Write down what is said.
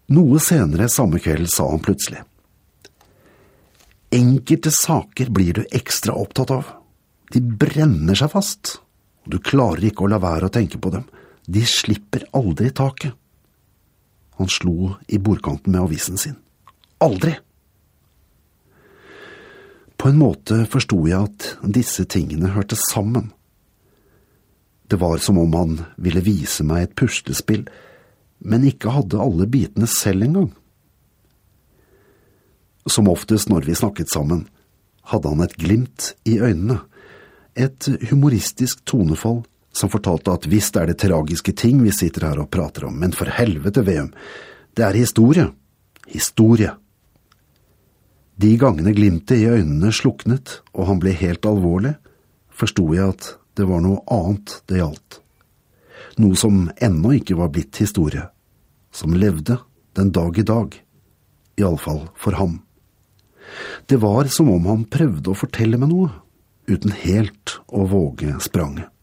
Noe senere samme kveld sa han plutselig: «Enkelte saker blir du ekstra opptatt av. De brenner seg fast, og du klarer ikke å la være å tenke på dem. De slipper aldri taket.» Han slo i bordkanten med avisen sin. «Aldri!» På en måte forstod jeg at disse tingene hørte sammen. Det var som om han ville vise meg et puslespill, men ikke hadde alle bitene selv engang. Som oftest når vi snakket sammen, hadde han et glimt i øynene, et humoristisk tonefall som fortalte at visst er det tragiske ting vi sitter her og prater om, men for helvete, Veum, det er historie. Historie. De gangene glimtet i øynene sluknet, og han ble helt alvorlig, forstod jeg at det var noe annet det gjaldt. Noe som ennå ikke var blitt historie, som levde den dag i dag, i alle fall for ham. Det var som om han prøvde å fortelle meg noe, uten helt å våge spranget.